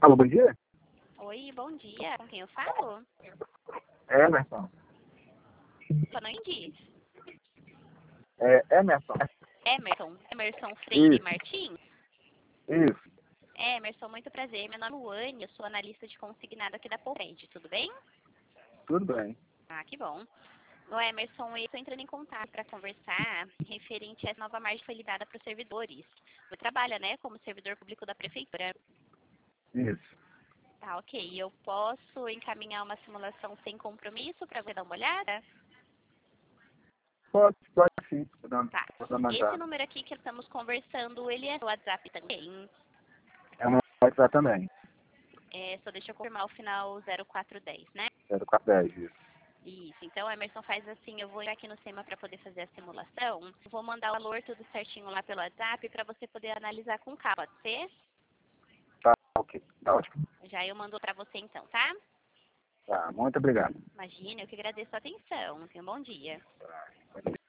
Alô, bom dia? Oi, bom dia. Com quem eu falo? Emerson. Só não entendi. Emerson. Emerson Freire Isso, Martins? isso. Emerson, muito prazer. Meu nome é Luane, eu sou analista de consignado aqui da Polred, tudo bem? Tudo bem. Ah, que bom. O Emerson, eu estou entrando em contato para conversar referente a essa nova margem que foi lhe dada para os servidores. Você trabalha, né, como servidor público da prefeitura? Isso. Tá, ok. Eu posso encaminhar uma simulação sem compromisso para você dar uma olhada? Pode sim. Tá. Pode Esse mandar. número aqui que estamos conversando, ele é o WhatsApp também? É uma WhatsApp também. Só deixa eu confirmar o final 0410, né? 0410, isso. Isso. Então, Emerson, faz assim, eu vou ir aqui no SEMA para poder fazer a simulação. Vou mandar o valor tudo certinho lá pelo WhatsApp para você poder analisar com calma, pode ser? Tá, ok. Tá ótimo. Já eu mando para você então, tá? Tá, muito obrigado. Imagina, eu que agradeço a atenção. Tenha um bom dia. Tá.